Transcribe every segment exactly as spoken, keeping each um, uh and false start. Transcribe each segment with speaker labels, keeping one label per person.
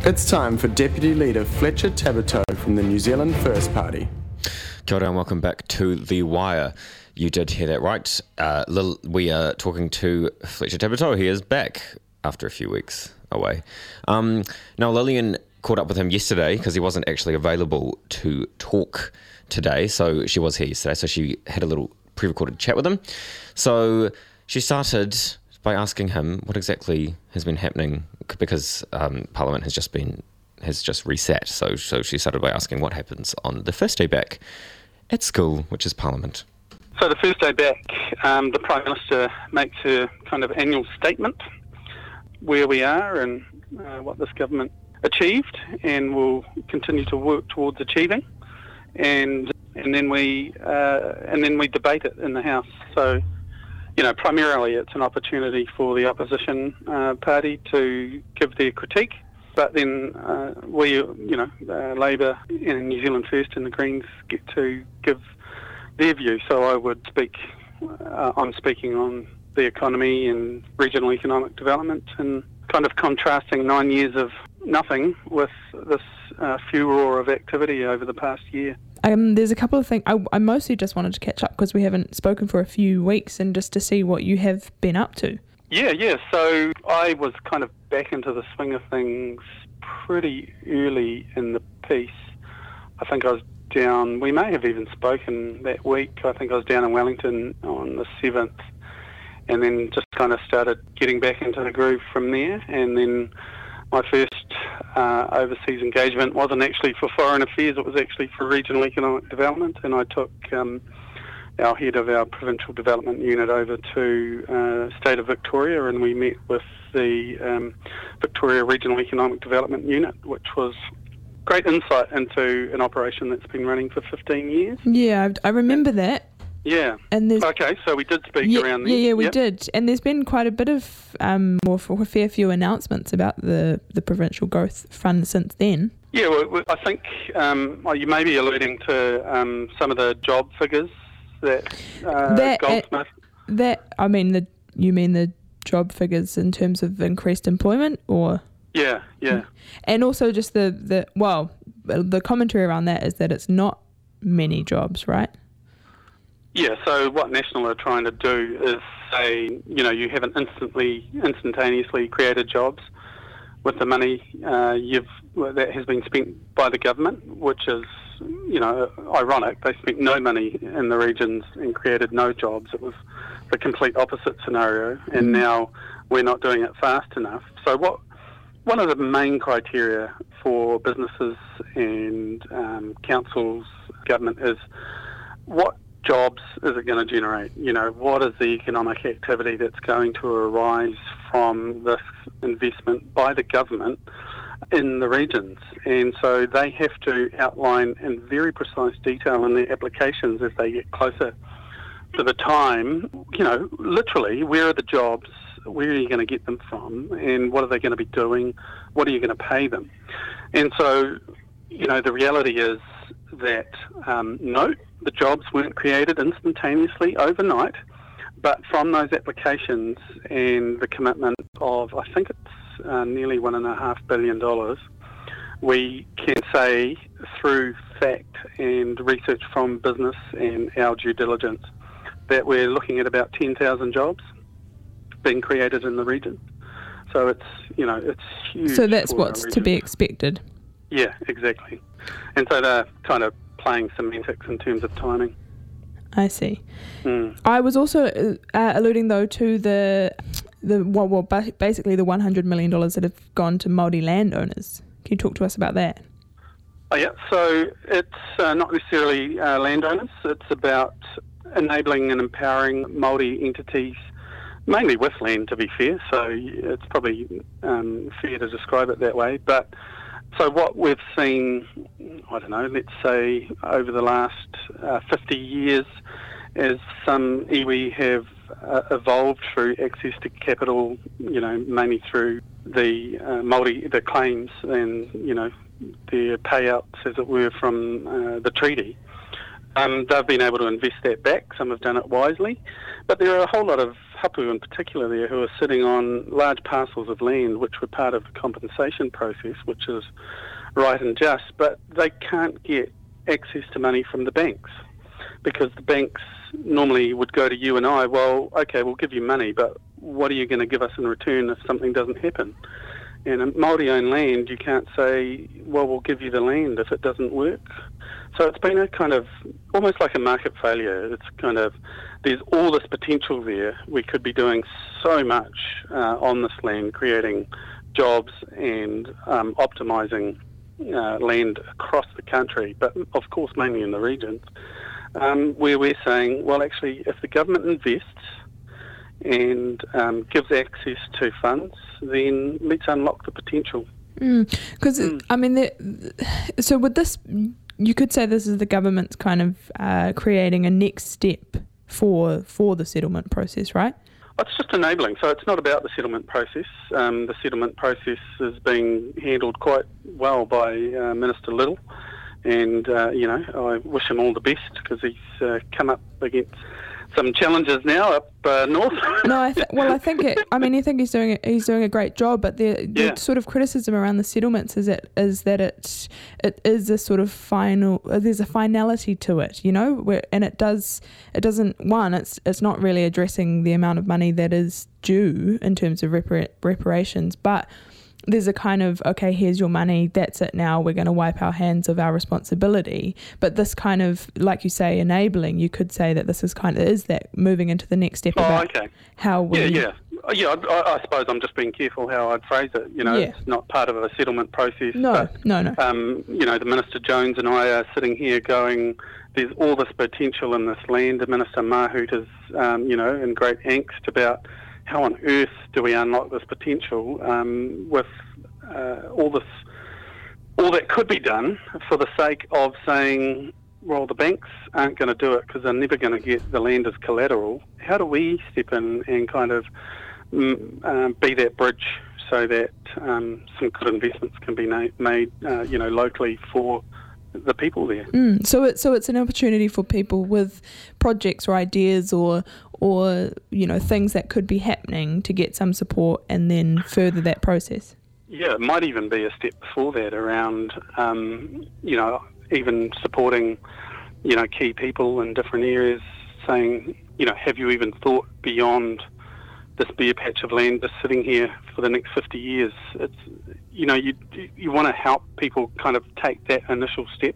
Speaker 1: It's time for Deputy Leader Fletcher Tabuteau from the New Zealand First Party.
Speaker 2: Kia ora and welcome back to The Wire. You did hear that right. Uh, Lil, we are talking to Fletcher Tabuteau. He is back after a few weeks away. Um, now, Lillian caught up with him yesterday because he wasn't actually available to talk today. So she was here yesterday, so she had a little pre-recorded chat with him. So she started by asking him what exactly has been happening because um, Parliament has just been has just reset. So, so she started by asking what happens on the first day back at school, which is Parliament.
Speaker 3: So the first day back, um, the Prime Minister makes her kind of annual statement where we are and uh, what this government achieved and will continue to work towards achieving, and and then we uh, and then we debate it in the House. So, you know, primarily it's an opportunity for the opposition uh, party to give their critique, but then uh, we, you know, uh, Labour and New Zealand First and the Greens get to give their view. So I would speak, uh, I'm speaking on the economy and regional economic development and kind of contrasting nine years of nothing with this uh, furore of activity over the past year.
Speaker 4: Um, there's a couple of things. I, I mostly just wanted to catch up because we haven't spoken for a few weeks and just to see what you have been up to.
Speaker 3: Yeah, yeah. So I was kind of back into the swing of things pretty early in the piece. I think I was down, we may have even spoken that week. I think I was down in Wellington on the seventh and then just kind of started getting back into the groove from there. And then my first uh, overseas engagement wasn't actually for foreign affairs, it was actually for regional economic development, and I took um, our head of our provincial development unit over to uh, state of Victoria, and we met with the um, Victoria Regional Economic Development Unit, which was great insight into an operation that's been running for fifteen years.
Speaker 4: Yeah, I, I remember that.
Speaker 3: Yeah.
Speaker 4: And there's,
Speaker 3: okay, so we did speak
Speaker 4: yeah,
Speaker 3: around there.
Speaker 4: Yeah, yeah, we
Speaker 3: yep.
Speaker 4: did. And there's been quite a bit of, um, or a fair few announcements about the, the Provincial Growth Fund since then.
Speaker 3: Yeah, well, I think um, well, you may be alluding to um, some of the job figures that, uh,
Speaker 4: that
Speaker 3: Goldsmith...
Speaker 4: Uh, that, I mean, the you mean the job figures in terms of increased employment, or...
Speaker 3: Yeah, yeah.
Speaker 4: And also just the, the, well, the commentary around that is that it's not many jobs, right?
Speaker 3: Yeah, so what National are trying to do is say, you know, you haven't instantly, instantaneously created jobs with the money uh, you've that has been spent by the government, which is, you know, ironic. They spent no money in the regions and created no jobs. It was the complete opposite scenario, and mm. now we're not doing it fast enough. So what? One of the main criteria for businesses and um, councils, government, is what jobs is it going to generate? You know, what is the economic activity that's going to arise from this investment by the government in the regions? And so they have to outline in very precise detail in their applications as they get closer to the time, you know, literally, where are the jobs? Where are you going to get them from? And what are they going to be doing? What are you going to pay them? And so, you know, the reality is that, um, no, the jobs weren't created instantaneously overnight, but from those applications and the commitment of, I think it's uh, nearly one and a half billion dollars, we can say through fact and research from business and our due diligence that we're looking at about ten thousand jobs being created in the region. So it's, you know, it's huge.
Speaker 4: So that's what's to be expected.
Speaker 3: Yeah, exactly. And so they're kind of playing semantics in terms of timing.
Speaker 4: I see.
Speaker 3: Mm.
Speaker 4: I was also uh, alluding though to the the well, well basically the one hundred million dollars that have gone to Māori landowners. Can you talk to us about that?
Speaker 3: Oh yeah, so it's uh, not necessarily uh, landowners. It's about enabling and empowering Māori entities, mainly with land, to be fair. So it's probably um, fair to describe it that way. But so what we've seen, I don't know, let's say over the last uh, fifty years, is some iwi have uh, evolved through access to capital, you know, mainly through the uh, Māori, the claims and, you know, their payouts, as it were, from uh, the treaty. Um, they've been able to invest that back. Some have done it wisely. But there are a whole lot of hapu in particular there who are sitting on large parcels of land which were part of the compensation process, which is right and just, but they can't get access to money from the banks because the banks normally would go to you and I, well, okay, we'll give you money, but what are you going to give us in return if something doesn't happen? And in Māori-owned land, you can't say, well, we'll give you the land if it doesn't work. So it's been a kind of, almost like a market failure. It's kind of, there's all this potential there. We could be doing so much uh, on this land, creating jobs and um, optimising uh, land across the country, but of course mainly in the regions, um, where we're saying, well, actually, if the government invests and um, gives access to funds, then let's unlock the potential.
Speaker 4: Because, mm. mm. I mean, the, so with this, you could say this is the government's kind of uh, creating a next step for for the settlement process, right?
Speaker 3: It's just enabling. So it's not about the settlement process. Um, the settlement process is being handled quite well by uh, Minister Little. And, uh, you know, I wish him all the best because he's uh, come up against some challenges now up uh, north.
Speaker 4: No, I th- well, I think it. I mean, I think he's doing he's doing a great job. But the, the
Speaker 3: yeah.
Speaker 4: sort of criticism around the settlements is it is that it it is a sort of final. There's a finality to it, you know, where and it does it doesn't one. It's it's not really addressing the amount of money that is due in terms of repar- reparations, but there's a kind of, okay, here's your money, that's it now, we're going to wipe our hands of our responsibility. But this kind of, like you say, enabling, you could say that this is kind of, is that moving into the next step
Speaker 3: oh,
Speaker 4: about
Speaker 3: okay.
Speaker 4: how we...
Speaker 3: Yeah, yeah. Yeah, I, I suppose I'm just being careful how I'd phrase it. You know,
Speaker 4: yeah.
Speaker 3: It's not part of a settlement process.
Speaker 4: No,
Speaker 3: but,
Speaker 4: no, no.
Speaker 3: Um, you know, the Minister Jones and I are sitting here going, there's all this potential in this land. The Minister Mahout is, um, you know, in great angst about how on earth do we unlock this potential um, with uh, all this, all that could be done for the sake of saying, well, the banks aren't going to do it because they're never going to get the land as collateral. How do we step in and kind of mm, uh, be that bridge so that um, some good investments can be na- made, uh, you know, locally for the people there?
Speaker 4: Mm, so it so it's an opportunity for people with projects or ideas or or you know things that could be happening to get some support and then further that process.
Speaker 3: Yeah, it might even be a step before that around um, you know even supporting you know key people in different areas, saying you know have you even thought beyond this bare patch of land just sitting here for the next fifty years? It's you know you you want to help people kind of take that initial step.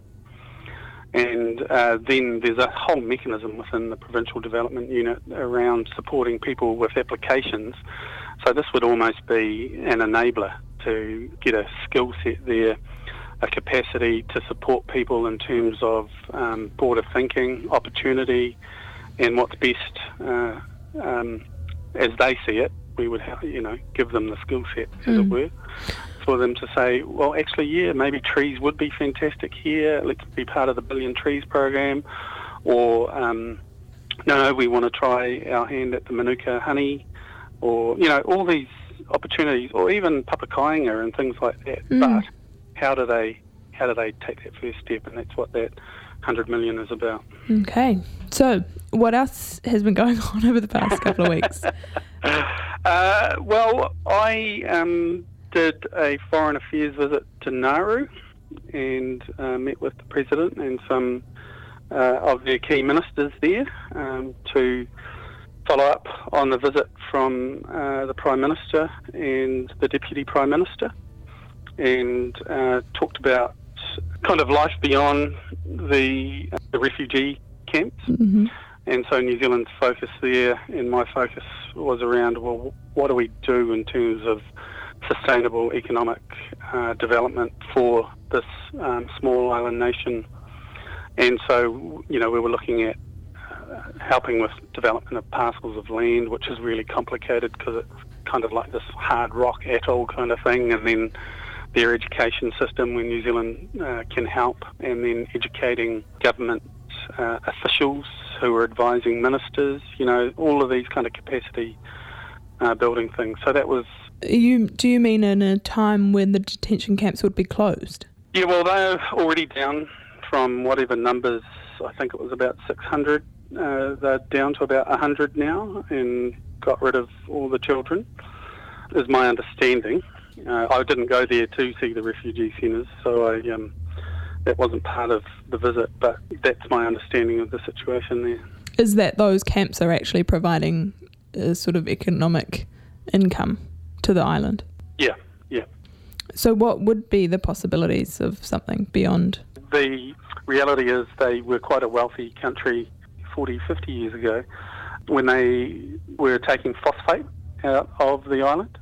Speaker 3: And uh, then there's a whole mechanism within the Provincial Development Unit around supporting people with applications. So this would almost be an enabler to get a skill set there, a capacity to support people in terms of um, broader thinking, opportunity, and what's best uh, um, as they see it. We would, you know, give them the skill set, as mm. it were, for them to say, well, actually, yeah, maybe trees would be fantastic here. Let's be part of the Billion Trees program. Or, um, no, no, we want to try our hand at the Manuka honey. Or, you know, all these opportunities, or even papakainga and things like that. Mm. But how do they how do they take that first step? And that's what that one hundred million is about.
Speaker 4: Okay. So what else has been going on over the past couple of weeks?
Speaker 3: Uh, well, I um, did a foreign affairs visit to Nauru and uh, met with the President and some uh, of their key ministers there um, to follow up on the visit from uh, the Prime Minister and the Deputy Prime Minister, and uh, talked about kind of life beyond the, uh, the refugee camps.
Speaker 4: Mm-hmm.
Speaker 3: And so New Zealand's focus there, and my focus was around, well, what do we do in terms of sustainable economic uh, development for this um, small island nation? And so, you know, we were looking at uh, helping with development of parcels of land, which is really complicated because it's kind of like this hard rock atoll kind of thing, and then their education system where New Zealand uh, can help, and then educating government uh, officials who are advising ministers, you know, all of these kind of capacity uh, building things. So that was...
Speaker 4: You Do you mean in a time when the detention camps would be closed?
Speaker 3: Yeah, well, they're already down from whatever numbers, I think it was about six hundred, uh, they're down to about one hundred now and got rid of all the children, is my understanding. Uh, I didn't go there to see the refugee centres, so I, um, that wasn't part of the visit, but that's my understanding of the situation there.
Speaker 4: Is that those camps are actually providing a sort of economic income to the island?
Speaker 3: Yeah, yeah.
Speaker 4: So what would be the possibilities of something beyond?
Speaker 3: The reality is they were quite a wealthy country forty, fifty years ago when they were taking phosphate out of the island.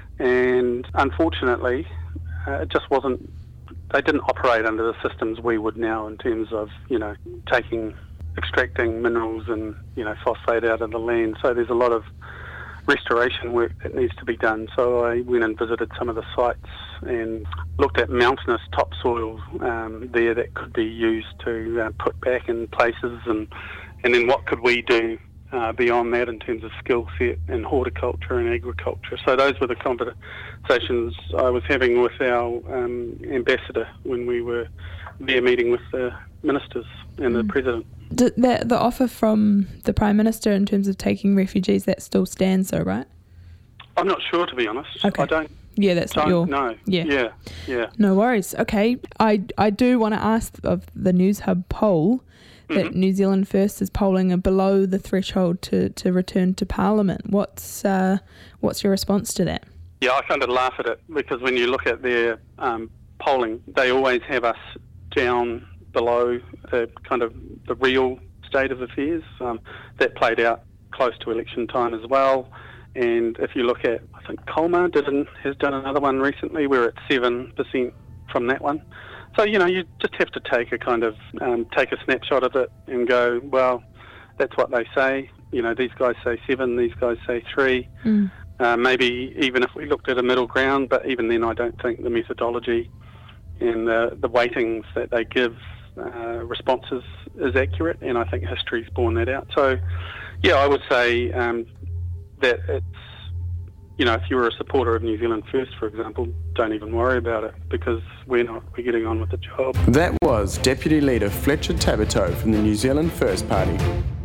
Speaker 3: And unfortunately, uh, it just wasn't, they didn't operate under the systems we would now in terms of, you know, taking, extracting minerals and, you know, phosphate out of the land. So there's a lot of restoration work that needs to be done. So I went and visited some of the sites and looked at mountainous topsoil um, there that could be used to uh, put back in places, and, and then what could we do Uh, beyond that in terms of skill set and horticulture and agriculture. So those were the conversations I was having with our um, ambassador when we were there meeting with the ministers and mm. the president.
Speaker 4: Did that, the offer from the Prime Minister in terms of taking refugees, that still stands though, right?
Speaker 3: I'm not sure, to be honest.
Speaker 4: Okay.
Speaker 3: I don't
Speaker 4: Yeah, that's
Speaker 3: don't
Speaker 4: not your...
Speaker 3: know.
Speaker 4: Yeah.
Speaker 3: yeah, yeah.
Speaker 4: No worries. Okay. I, I do want to ask of the News Hub poll that mm-hmm. New Zealand First is polling below the threshold to, to return to Parliament. What's uh, what's your response to that?
Speaker 3: Yeah, I kind of laugh at it because when you look at their um, polling, they always have us down below the kind of the real state of affairs. Um, that played out close to election time as well. And if you look at, I think Colmar did an, has done another one recently. We're at seven percent from that one. So, you know, you just have to take a kind of, um, take a snapshot of it and go, well, that's what they say. You know, these guys say seven, these guys say three. Mm. Uh, maybe even if we looked at a middle ground, but even then I don't think the methodology and the, the weightings that they give uh, responses is accurate, and I think history's borne that out. So, yeah, I would say um, that it's, you know, if you were a supporter of New Zealand First, for example, don't even worry about it because we're not, we're getting on with the job.
Speaker 1: That was Deputy Leader Fletcher Tabuteau from the New Zealand First Party.